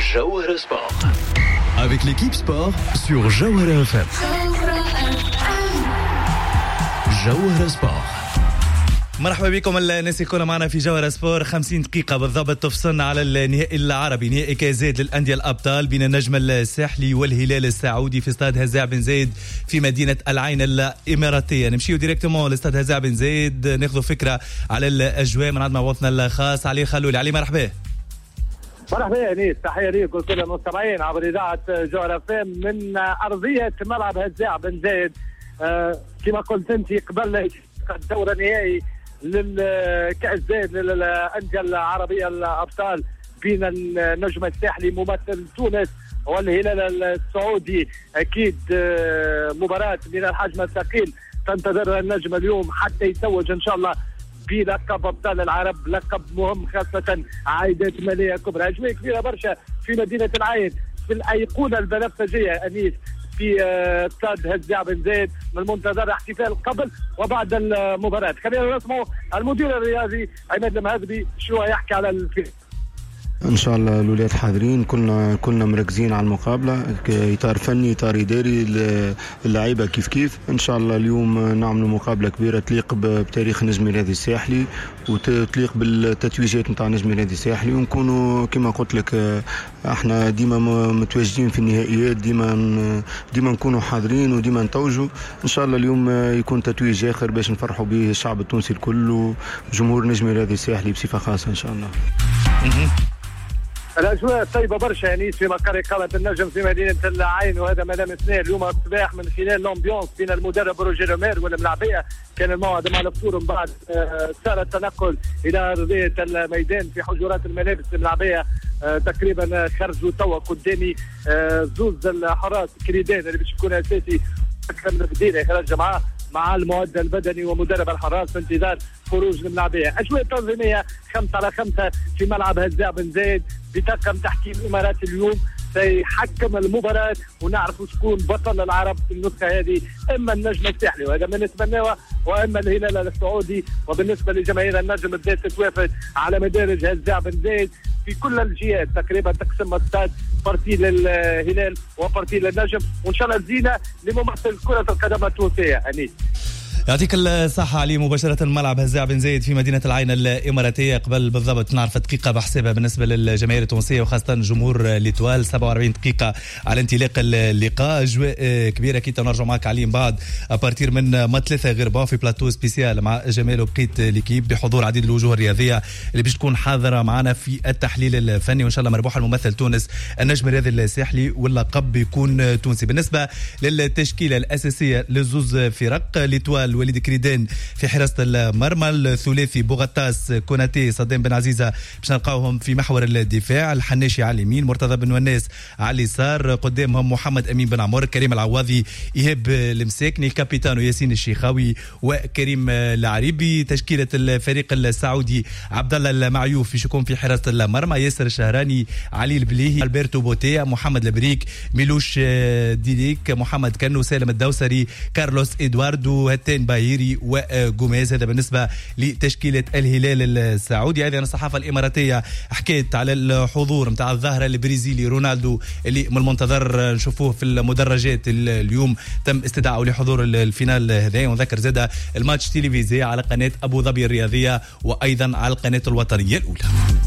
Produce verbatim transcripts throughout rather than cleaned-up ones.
Jawhara Sport. Avec l'équipe sport sur Jawhara F M. Jawhara Sport. مرحبا بكم الناس يكونوا معنا في جوهرة سبور. خمسين دقيقة بالضبط تفصلنا على النهائي العربي، نهائي كازاد للأندية الأبطال بين النجم الساحلي والهلال السعودي في استاد هزاع بن زايد في مدينة العين الإماراتية. نمشيو ديريكتومون لاستاد هزاع بن زايد ناخذوا فكرة على الأجواء من عند موطننا الخاص علي خلولي. علي مرحبا. مرحبا يا انيس، تحيه ليكم كل المستمعين عبر اذاعه جوهرة فام من ارضيه ملعب هزاع بن زايد. آه كما قلت انت قبل الدور النهائي للكأس زايد للأندية العربية الأبطال بين النجم الساحلي ممثل تونس والهلال السعودي. أكيد مباراة من الحجم الثقيل تنتظر النجم اليوم حتى يتوج إن شاء الله بلقب أبطال العرب، لقب مهم خاصة عائدات مالية كبرى. أجواء كبيرة برشا في مدينة العين في الأيقونة البنفسجية أنيس في استاد هزاع بن زايد. من المنتظر احتفال قبل وبعد المباراة. خلينا نسمع المدير الرياضي عماد المهذبي شو يحكي على الفريق. ان شاء الله الولاد حاضرين، كلنا كلنا مركزين على المقابله، اطار فني اطار اداري، اللعيبه كيف كيف. ان شاء الله اليوم نعملوا مقابله كبيره تليق بتاريخ نجم النادي الساحلي وتليق بالتتويجات نتاع نجم النادي الساحلي، ونكونوا كما قلت لك احنا ديما متواجدين في النهائيات، ديما ديما نكونوا حاضرين وديما نتوجوا. ان شاء الله اليوم يكون تتويج اخر باش نفرحوا به الشعب التونسي الكل وجمهور نجم النادي الساحلي بصفه خاصه ان شاء الله. الاجواء طيبه برشا يعني في مقر اقامه النجم في مدينه العين، وهذا ما لمسناه اليوم الصباح من خلال لومبيونس بين المدرب روجي رومير والملاعبيه. كان الموعد مع الفطور، من بعد سار التنقل الى ارضيه الميدان في حجرات الملابس الملاعبيه. تقريبا خرجوا توا قدامي زوز الحراس كريدان اللي باش يكون اساسي اكثر من بديل اخراج معاه مع المعد البدني ومدرب الحراس في انتظار خروج الملاعبيه. اجواء تنظيميه خمسة على خمسة في ملعب هزاع بن زايد بطاقم تحكيم الاماراتي اليوم سيحكم المباراه، ونعرفوا شكون بطل العرب في النسخه هذه، اما النجم الساحلي وهذا ما نتمناه، واما الهلال السعودي. وبالنسبه لجماهير النجم بدات تتوافد على مدارج هزاع بن زايد في كل الجهات، تقريبا تقسم الستاد بارتي للهلال وبارتي للنجم، وان شاء الله زينه لممثل كره القدم التونسيه. انيس يعطيك الصحة علي. مباشرة ملعب هزاع بن زايد في مدينة العين الإماراتية. قبل بالضبط نعرف دقيقة بحسابها بالنسبة للجماهير التونسية وخاصة جمهور ليتوال، سبعة وأربعين دقيقة على انطلاق اللقاء. أجواء كبيرة كي نرجع معك علي من بعد أبارتير من ما ثلاثة غرباء في بلاتو سبيسيال مع جمال وبقيت ليكيب بحضور عديد الوجوه الرياضية اللي باش تكون حاضرة معنا في التحليل الفني، وإن شاء الله مربوح الممثل تونس النجم الرياضي الساحلي واللقب بيكون تونسي. بالنسبة للتشكيلة الأساسية لزوز فرق، ليتوال وليد كريدان في حراسة المرمى، الثلاثي بوغتاس كوناتي صدام بن عزيزة باش نلقاوهم في محور الدفاع، الحناشي على اليمين، مرتضى بن وناس على اليسار، قدامهم محمد أمين بن عمر، كريم العواضي، إيهاب المساكني، كابيتانو ياسين الشيخاوي وكريم العريبي. تشكيلة الفريق السعودي عبد الله المعيوف باش يكون في حراسة المرمى، ياسر الشهراني، علي البليهي، البرتو بوتيا، محمد البريك، ميلوش ديليك، محمد كنو، سالم الدوسري، كارلوس إدواردو، هتان باهيري وجوميز. هذا بالنسبة لتشكيلة الهلال السعودي. أيضا الصحافة الإماراتية حكيت على الحضور متاع الظاهرة البرازيلي رونالدو اللي من المنتظر نشوفوه في المدرجات. اليوم تم استدعائه لحضور الفينال هذا، ونذكر زادة الماتش تلفزيوني على قناة أبو ظبي الرياضية وأيضا على القناة الوطنية الأولى.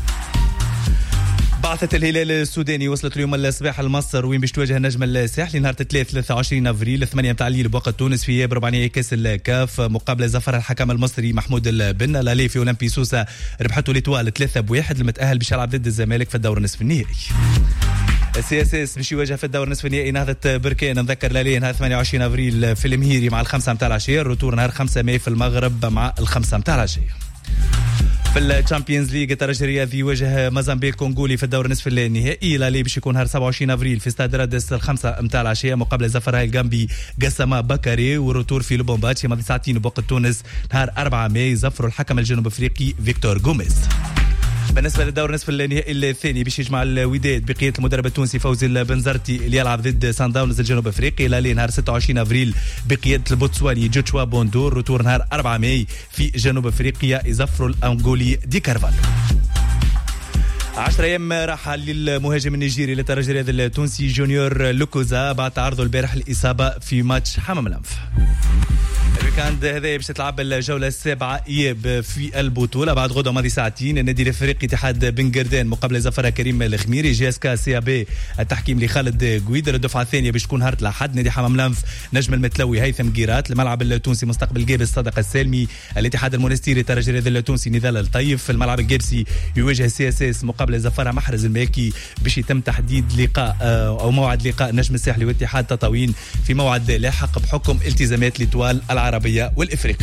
بعثة الهلال السوداني وصلت اليوم الصباح لمصر وين باش تواجه النجم الساحلي نهار الثلاث ثلاثة وعشرين افريل ثمانية متاع الليل بوقت تونس في ربع كاس الكاف، مقابله زفر الحكم المصري محمود البنا. الالي في اولمبي سوسه ربحته ليتوال ثلاثة بواحد، المتاهل باش يلعب ضد الزمالك في الدور النصف النهائي. السي اس اس باش يواجه في الدور النصف النهائي نهضة بركان. نذكر الالي نهار ثمانية وعشرين افريل في المهيري مع الخمسة متاع العشيه، الروتور نهار خمسة ماي في المغرب مع الخمسة متاع العشيه. في الشامبيونز ليج الترجي الرياضي يواجه موزمبيق كونغولي في الدور نصف النهائي. الالي باش يكون نهار سبعة وعشرين افريل في استاد رادس الخمسة متاع العشيه، مقابله زفر الجامبي قسما بكاري، والروتور في لوبومباتشي ماضي ساعتين بوقت تونس نهار أربعة ماي زفروا الحكم الجنوب افريقي فيكتور غوميز. بالنسبه للدور نصف النهائي الثاني باش يجمع الوداد بقياده المدرب التونسي فوزي البنزرتي اللي يلعب ضد سان داونز الجنوب افريقي. الالي نهار ستة وعشرين افريل بقياده البوتسواني جوتشوا بوندور، روتور نهار أربعة ماي في جنوب افريقيا يزفروا الانغولي دي كارفالو. عشرة أيام راحة للمهاجم النيجيري للترجي الرياضي التونسي جونيور لوكوزا بعد تعرضه البارح الإصابة في ماتش حمام الأنف. الويكاند هذا باش تلعب الجولة السابعة إياب في البطولة بعد غدوة ماضي ساعتين. النادي الافريقي اتحاد بن قردان مقابل زفرة كريم الخميري. جي اس كا سي بي التحكيم لخالد قويدر. الدفعة الثانية باش تكون هارت الأحد. نادي حمام الأنف نجم المتلوي هيثم قيرات. الملعب التونسي مستقبل جابس صدق السالمي. الاتحاد المونستيري الترجي الرياضي التونسي نضال الطيف. الملعب الجابسي يواجه سي اس اس مقابل زفرة محرز الماكي باش يتم تحديد لقاء او موعد لقاء نجم الساحلي واتحاد تطاوين في موعد لاحق بحكم التزامات ليتوال العربية والإفريقية.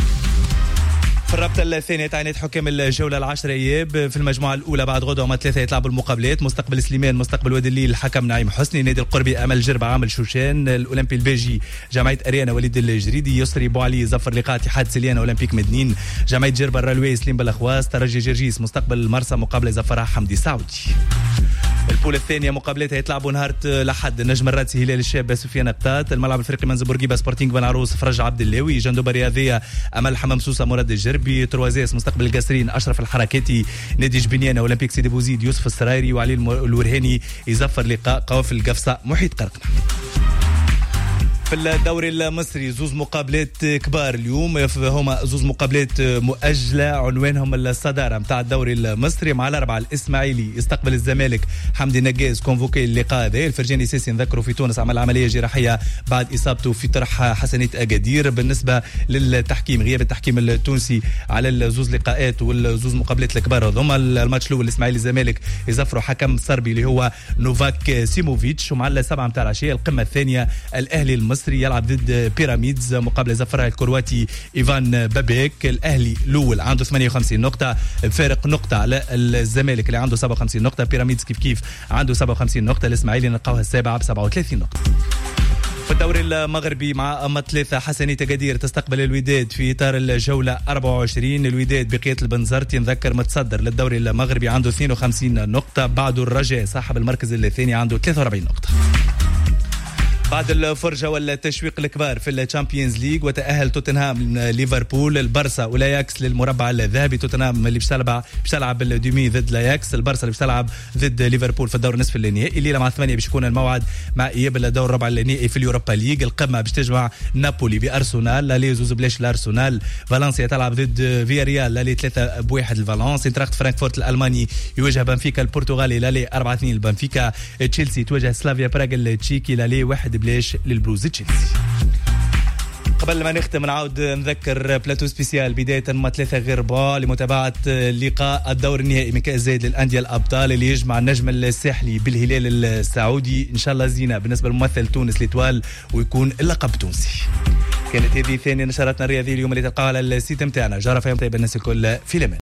في الرابطة الثانية تعينات حكام الجولة العشرة إياب في المجموعة الأولى بعد غدوة وما ثلاثة يتلعبوا المقابلات. مستقبل سليمان مستقبل وادي الليل الحكم نعيم حسني. نادي القربي أمل جربة عامل شوشان. الأولمبي الباجي جمعية أريانا وليد الجريدي. يسري بوعلي ظفر لقاء اتحاد سليانة أولمبيك مدنين. جمعية جربة الرلوي سليم بالأخواس. ترجي جرجيس مستقبل المرسى مقابل زفرها حمدي سعودي. البول الثانية مقابلتها يتلعبوا نهار الأحد. نجم الراتسي هلال الشاب سفيان قطات. الملعب الفريقي منزل بورقيبة سبورتينغ بن عروس فرج عبد اللاوي. جندوبة رياضية أمل حمام سوسة مراد الجربي. تروازيس مستقبل القاسرين أشرف الحركاتي. نادي جبنيانة أولمبيك سيدي بوزيد يوسف السرايري. وعلي الورهاني يزفر لقاء قوافل القفصة محيط قرقنة. في الدوري المصري زوز مقابلات كبار اليوم. هما زوز مقابلات مؤجلة عنوانهم الصدارة متاع الدوري المصري. مع الأربعة الإسماعيلي يستقبل الزمالك. حمدي نجاز كونفوكي اللقاء هذا. الفرجاني سيسي نذكروا في تونس عمل عملية جراحية بعد إصابته في طرح حسنية أكادير. بالنسبة للتحكيم غياب التحكيم التونسي على الزوز لقاءات والزوز مقابلات الكبار هذوما. الماتش الأول الإسماعيلي الزمالك يزفروا حكم صربي اللي هو نوفاك سيموفيتش. ومع السبعة متاع العشية القمة الثانية الأهلي المصري يلعب ضد بيراميدز مقابل زفرها الكرواتي إيفان بابيك. الأهلي الأول عنده ثمانية وخمسين نقطة بفارق نقطة على الزمالك اللي عنده سبعة وخمسين نقطة. بيراميدز كيف كيف عنده سبعة وخمسين نقطة. الإسماعيلي نلقاوها السابعة ب سبعة وثلاثين نقطة. في الدوري المغربي مع أما ثلاثة حسنية تقدير تستقبل الوداد في إطار الجولة أربعة وعشرين. الوداد بقية البنزرتي نذكر متصدر للدوري المغربي عنده اثنين وخمسين نقطة. بعده الرجاء صاحب المركز الثاني عنده ثلاثة وأربعين نقطة. بعد الفرجة والتشويق الكبار في الشامبيونز ليج وتأهل توتنهام ليفربول. البارسا ولاياكس للمربع الذهبي. توتنهام اللي باش تلعب باش تلعب الدومي ضد لاياكس. البارسا اللي باش تلعب ضد ليفربول في الدور نصف النهائي. الليله مع ثمانية باش يكون الموعد مع اياب الدور الربع النهائي في اليوروبا ليج. القمه باش تجمع نابولي بارسنال. لا لي زوز بلاش الارسنال. فالنسيا تلعب ضد فياريال. لا لي ثلاثة بواحد الفالنس. انتراخت فرانكفورت الالماني يواجه بنفيكا البرتغالي. لا لي أربعة اثنين البنفيكا. تشيلسي تواجه سلافيا براغ التشيكي. لا لي واحد بلاش للبلوز تشيلسي. قبل ما نختم نعاود نذكر بلاتو سبيسيال بداية ما ثلاثة غير با لمتابعة لقاء الدور النهائي من كأس زايد للأندية الأبطال اللي يجمع النجم الساحلي بالهلال السعودي. إن شاء الله زينة بالنسبة لممثل تونس ليتوال ويكون اللقب تونسي. كانت هذه ثاني نشراتنا الرياضية اليوم اللي تلقاها على السيت متاعنا. جرى فيهم طيب الناس الكل في الأمان.